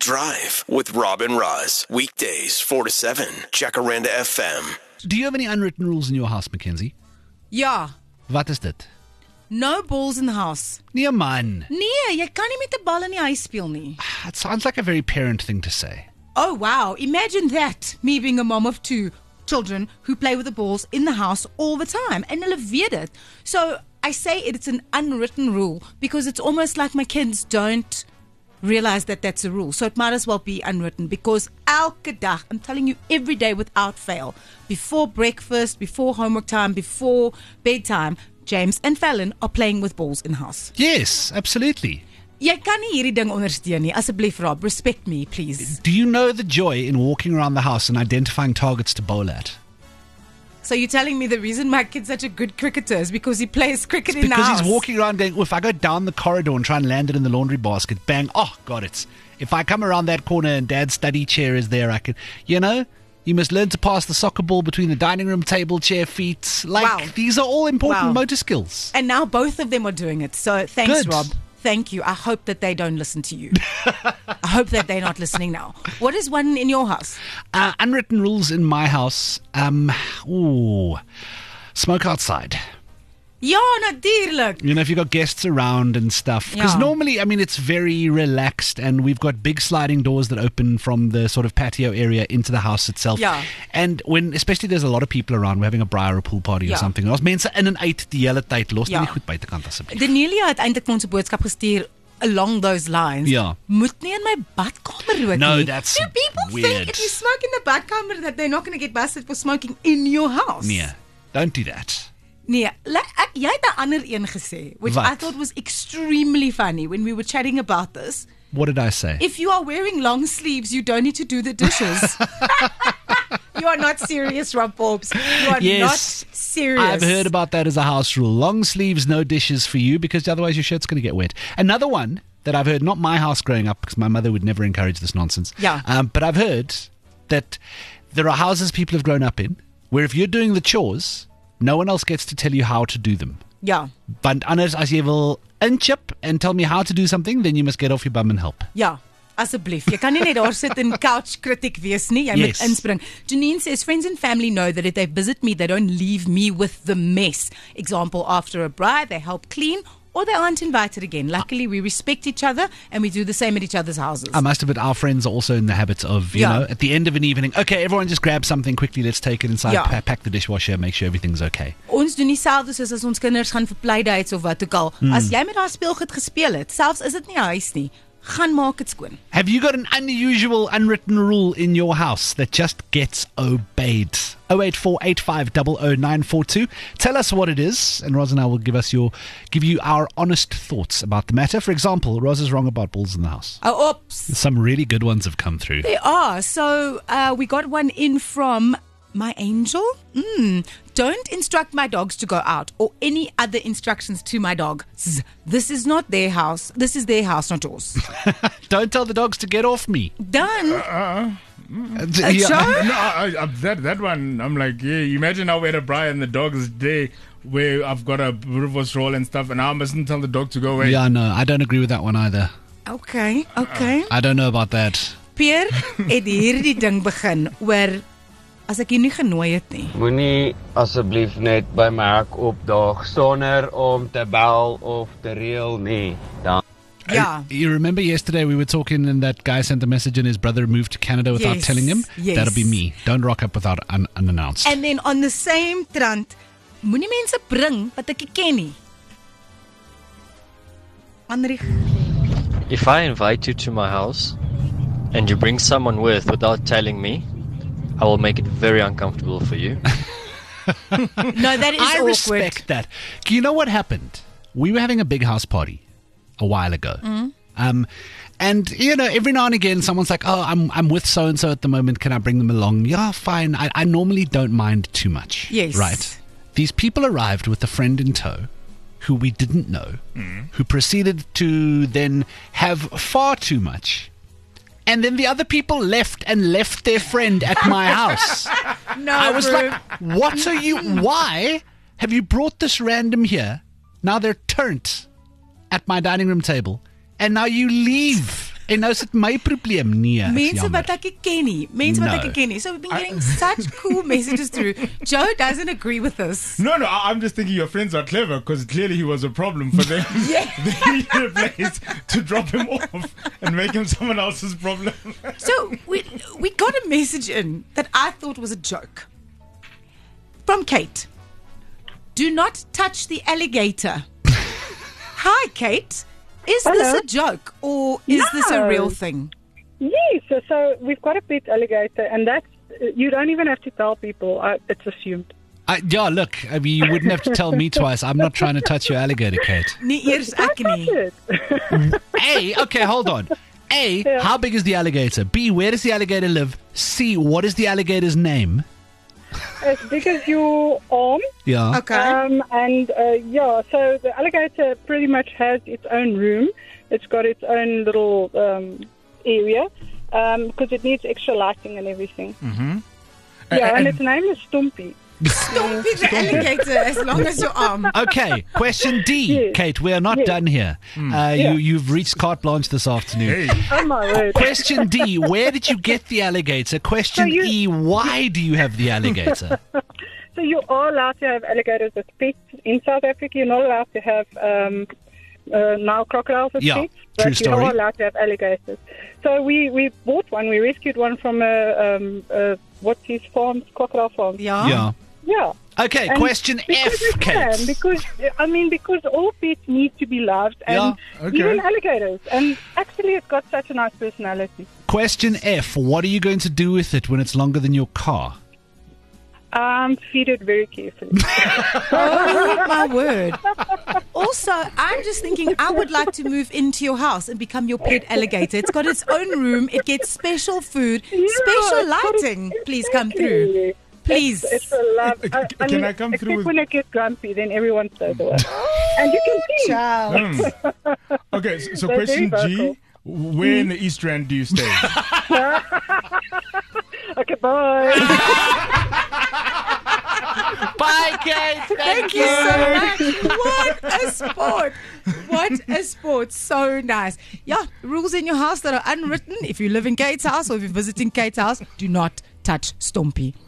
Drive with Rob and Roz. Weekdays 4 to 7. Jacaranda FM. Do you have any unwritten rules in your house, Mackenzie? Ja, Wat is dit? no balls in the house. Nee man. Nee, jy kan nie met 'n bal in die huis speel nie. It sounds like a very parent thing to say. Oh wow, imagine that. Me being a mom of 2 children who play with the balls in the house all the time. And hulle weet dit. So I say it's an unwritten rule because it's almost like my kids don't realize that that's a rule. So it might as well be unwritten because elke dag, I'm telling you, every day without fail, before breakfast, before homework time, before bedtime, James and Fallon are playing with balls in the house. Yes, absolutely. Jy kan nie hierdie ding ondersteun nie. Asseblief Rob, respect me, please. Do you know the joy in walking around the house and identifying targets to bowl at? So you're telling me the reason my kid's such a good cricketer is because he plays cricket in the house? Because he's walking around going, if I go down the corridor and try and land it in the laundry basket, bang, oh, got it. If I come around that corner and Dad's study chair is there, I can, you must learn to pass the soccer ball between the dining room table, chair, feet. Wow. These are all important Wow. motor skills. And now both of them are doing it. So thanks, Good. Rob. Thank you. I hope that they don't listen to you. I hope that they're not listening now. What is one in your house? Unwritten rules in my house. Smoke outside. Ja, natuurlijk. If you've got guests around and stuff. Because Yeah. normally, it's very relaxed and we've got big sliding doors that open from the sort of patio area into the house itself. Yeah. And when, especially there's a lot of people around, we're having a braai or a pool party or Yeah. something. Ons mense in en uit die hele tyd, los Ja. nie goed buitekant asseblief. Danielia het eintlik vir ons 'n boodskap gestuur along those lines. Ja. Moet nie in my badkamer rook No, nie. that's Do people weird. think if you smoke in the badkamer that they're not going to get busted for smoking in your house? Nee, don't do that. Nee, jy het 'n ander een gesê, which Wat? I thought was extremely funny when we were chatting about this. What did I say? If you are wearing long sleeves, you don't need to do the dishes. You are not serious, Rob Forbes. You are Yes. not serious. I've heard about that as a house rule. Long sleeves, no dishes for you because otherwise your shirt's going to get wet. Another one that I've heard, not my house growing up because my mother would never encourage this nonsense. Yeah. But I've heard that there are houses people have grown up in where if you're doing the chores, no one else gets to tell you how to do them. Ja, Want anders as jy wil inchip and tell me how to do something, then you must get off your bum and help. ja. Asseblief, jy kan nie net daar sit en couch critic wees nie. Jy Yes. moet inspring. Janine says, friends and family know that if they visit me, they don't leave me with the mess. Example, after a braai, they help clean or they aren't invited again. Luckily, we respect each other and we do the same at each other's houses. I must admit, our friends are also in the habit of, Yeah. at the end of an evening, okay, everyone just grab something quickly, let's take it inside, Yeah. pack the dishwasher, make sure everything's okay. Ons doen dieselfde soos as ons kinders gaan vir playdates of wat ook al. As jy met haar speelgoed gespeel het, selfs is dit nie 'n huis nie, gaan maak dit skoon. Have you got an unusual, unwritten rule in your house that just gets obeyed? 08485000942. Tell us what it is, and Roz and I will give you our honest thoughts about the matter. For example, Roz is wrong about balls in the house. Oh, oops. Some really good ones have come through. They are. So we got one in from my angel. Don't instruct my dogs to go out or any other instructions to my dog. This is not their house. This is their house, not yours. Don't tell the dogs to get off me. Done. Yeah. Joe? No, that one, I'm like, yeah, imagine how we had a braai and the dog's day where I've got a reverse roll and stuff and I mustn't tell the dog to go away. Yeah, no, I don't agree with that one either. Okay. I don't know about that. Pierre het hierdie ding begin oor as ek jou nie genooi het nie. Moenie asseblief net by my hek opdaag sonder om te bel of te reël nie. Dan Ja. You remember yesterday we were talking and that guy sent a message and his brother moved to Canada without Yes, telling him? yes. That'll be me. Don't rock up without unannounced. And then on the same trant, moenie mense bring wat ek nie ken nie. Andrie, If I invite you to my house and you bring someone without telling me, I will make it very uncomfortable for you. no, that is I awkward. respect that. You know what happened? We were having a big house party a while ago. And every now and again someone's like, oh, I'm with so-and-so at the moment, can I bring them along? Yeah, fine. I normally don't mind too much. Yes. Right? These people arrived with a friend in tow who we didn't know, who proceeded to then have far too much. And then the other people left their friend at my house. No, I was bro. like, what are you, why have you brought this random here? Now they're turnt at my dining room table. And now you leave En nou is dit my probleem. Nee, is Mense jammer. wat ek ken nie. Mense wat No. ek ken nie. So we've been getting such cool messages through. Joe doesn't agree with this. No, I'm just thinking your friends are clever because clearly he was a problem for them. Yeah. They needed a place to drop him off and make him someone else's problem. So we got a message in that I thought was a joke. From Kate. Do not touch the alligator. Hi, Kate. Is this Hello. a joke or is this a No. real thing? Yes, so we've got a pet alligator, and that's you don't even have to tell people. It's assumed. Yeah, look, I mean, you wouldn't have to tell me twice. I'm not trying to touch your alligator, Kate. Nie eers ek nie. That's it. A, okay, hold on. A, how big is the alligator? B, where does the alligator live? C, what is the alligator's name? As big as your arm. Yeah. Okay. So the alligator pretty much has its own room. It's got its own little area because it needs extra lighting and everything. Mm-hmm. And its name is Stumpy. Stompy the alligator as long as your arm. Okay, question D. Yes. Kate, we are not done here. You've reached carte blanche this afternoon. Hey. Oh my word. Question D, where did you get the alligator? Question E, why do you have the alligator? So you are allowed to have alligators as pets in South Africa. You're not allowed to have now crocodiles as Yeah, pets, true but story. you are allowed to have alligators. So we bought one. We rescued one from what's his farm? Crocodile farm. Yeah. Yeah. Okay, And question because F, we can, Kate. because all pets need to be loved, and Yeah, okay. even alligators. And actually, it's got such a nice personality. Question F, what are you going to do with it when it's longer than your car? Feed it very carefully. Oh my word. Also, I'm just thinking I would like to move into your house and become your pet alligator. It's got its own room. It gets special food, special lighting. Please come through. Please. It's a love. Can I come through Except with- when it gets grumpy, then everyone stays away. And you can see. Ciao. Okay, so They're question very G. vocal. Where in the East Rand do you stay? Okay, bye. Bye, Kate. Thank you so much. What a sport. What a sport. So nice. Yeah, rules in your house that are unwritten. If you live in Kate's house or if you're visiting Kate's house, do not touch Stompy.